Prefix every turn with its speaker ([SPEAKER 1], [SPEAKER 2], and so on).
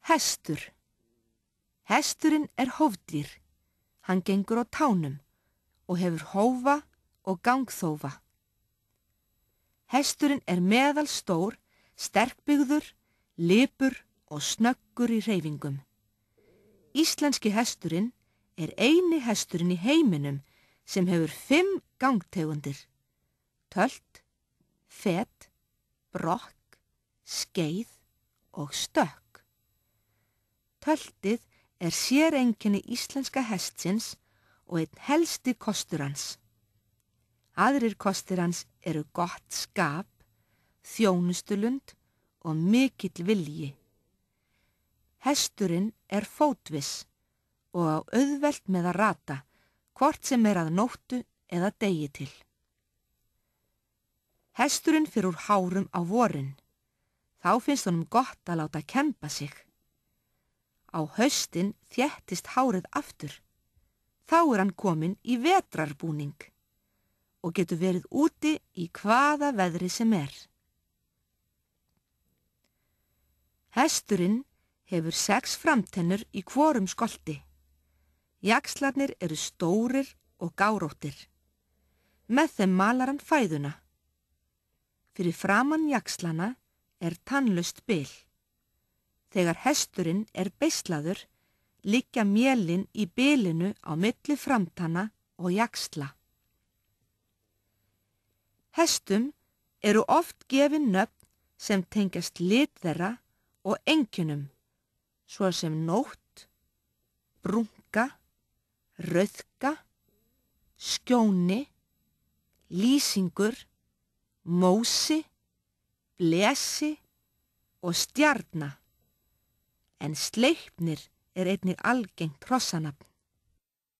[SPEAKER 1] Hestur. Hesturinn hófdýr. Hann gengur á tánum og hefur hófa og gangþófa. Hesturinn meðalstór, sterkbyggður, lipur og snöggur í hreyfingum. Íslenski hesturinn eini hesturinn í heiminum sem hefur 5 gangtegundir: tölt, fet, brokk, skeið og stökk. Töltið séreinkenni íslenska hestsins og einn helsti kostur hans. Aðrir kostir hans gott skap, þjónustulund og mikill vilji. Hesturinn fótviss og á auðvelt með að rata, hvort sem að nóttu eða degi til. Hesturinn fer úr hárum á vorin. Þá finnst honum gott að láta kemba sig. Á haustin þéttist hárið aftur. Þá hann kominn í vetrarbúning og getur verið úti í hvaða veðri sem Hesturinn hefur 6 framtennur í hvorum skolti. Jaxlarnir stórir og gáróttir. Með þeim malar hann fæðuna. Fyrir framan jaxlana tannlaust bil. Þegar hesturinn beislaður, liggja mélin í bilinu á milli framtanna og jaxla. Hestum oft gefin nöfn sem tengjast lit þeirra og einkennum, svo sem nótt, brúnka, rauðka, skjóni, lýsingur, mósi, blesi og stjarna, en Sleipnir einnig algengt hrossanafn.